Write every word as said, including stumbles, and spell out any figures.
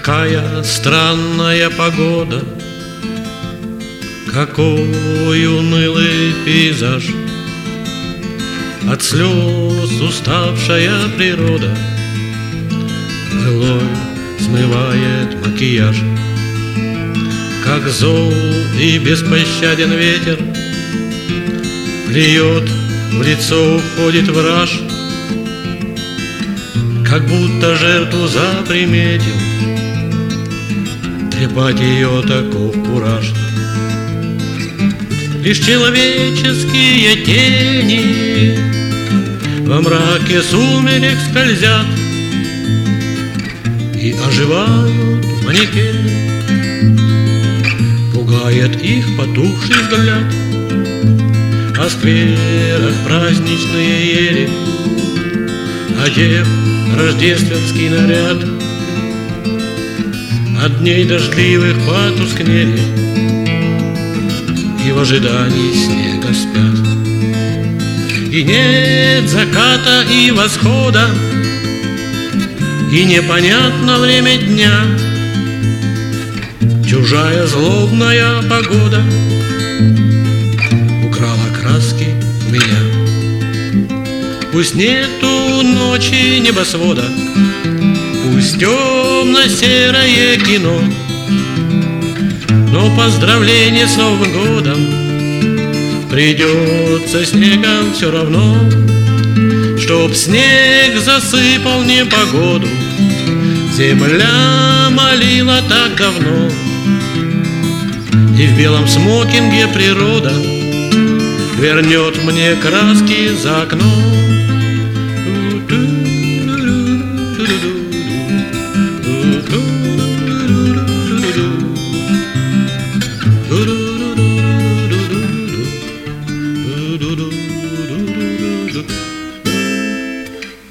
Какая странная погода, какой унылый пейзаж, от слез уставшая природа мглой смывает макияж. Как зол и беспощаден ветер, плюет в лицо, уходит враж, как будто жертву заприметил, трепать ее таков кураж. Лишь человеческие тени во мраке сумерек скользят и оживают манекены, пугает их потухший взгляд. А в скверах праздничные ели, одев рождественский наряд, от дней дождливых потускнели и в ожидании снега спят. И нет заката и восхода, и непонятно время дня. Чужая злобная погода украла краски у меня. Пусть нету ночи небосвода, пусть темно-серое кино, но поздравление с Новым годом придется снегом все равно. Чтоб снег засыпал непогоду, земля молила так давно. И в белом смокинге природа вернет мне краски за окном.